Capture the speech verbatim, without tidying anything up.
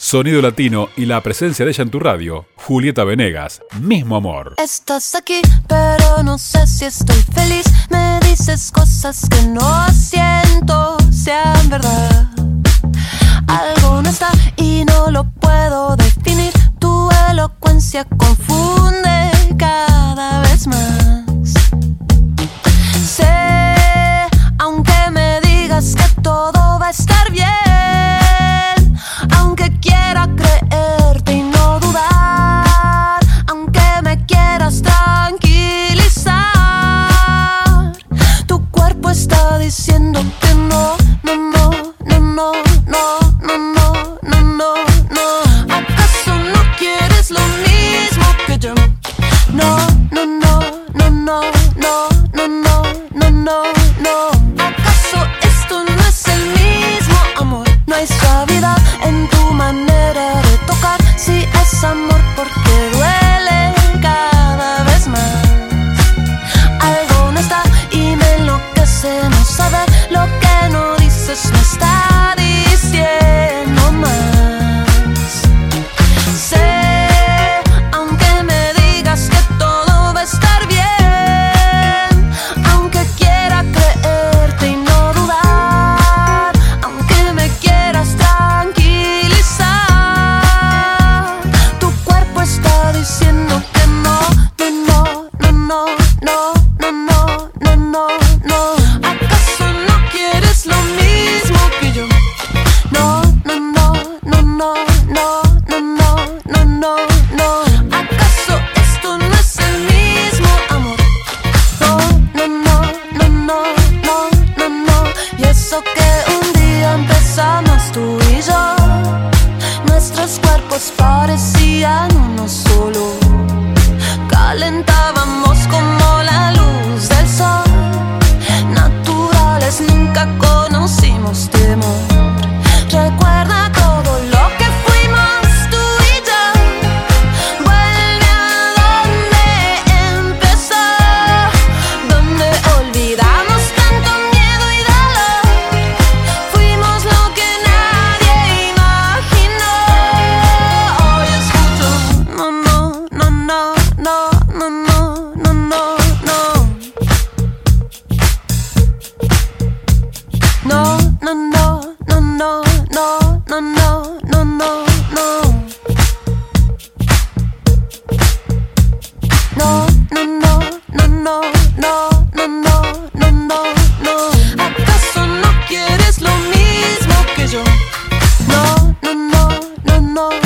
sonido latino y la presencia de ella en tu radio. Julieta Venegas, Mismo Amor. Estás aquí, pero no sé si estoy feliz. Me dices cosas que no siento sean verdad. Algo no está y no lo puedo definir. Tu elocuencia confunde cada vez más. Sé, aunque me digas que todo va a estar bien, aunque quiera creerte y no dudar, aunque me quieras tranquilizar, tu cuerpo está diciendo que no, no, no, no, no, no, no, no, no, no, no. ¿Acaso no quieres lo mismo que yo? No, no, no, no, no, no, no, no, no, no, no. ¿Acaso esto no es el mismo amor? No hay suavidad en tu manera de tocar. Si es amor, porque duele cada vez más. Algo no está y me enloquece no saber lo que no dices, me está diciendo más. Sé, aunque me digas que todo va a estar bien, aunque quiera creerte y no dudar, aunque me quieras tranquilizar, tu cuerpo está diciendo que no, no, no, no, no, no, no, no, no, no. ¿Acaso no quieres lo mismo que yo? No, no, no, no, no, no, no, no, no, no, no. ¿Acaso esto no es el mismo amor? No, no, no, no, no, no, no, no. Y eso que un día empezamos tú y yo, nuestros cuerpos parecían uno solo. Calentábamos como la luz del sol. Naturales, nunca conocimos temor. Recuerda todo lo que fuimos tú y yo. Vuelve a donde empezó, donde olvidamos tanto miedo y dolor. Fuimos lo que nadie imaginó. Hoy escucho no, no, no, no, no, no, no, no, no, no. No, no, no, no, no, no, no, no, no, no, no. No, no, no, no, no, no, no, no, no, no, no. ¿Acaso no quieres lo mismo que yo? No, no, no, no, no.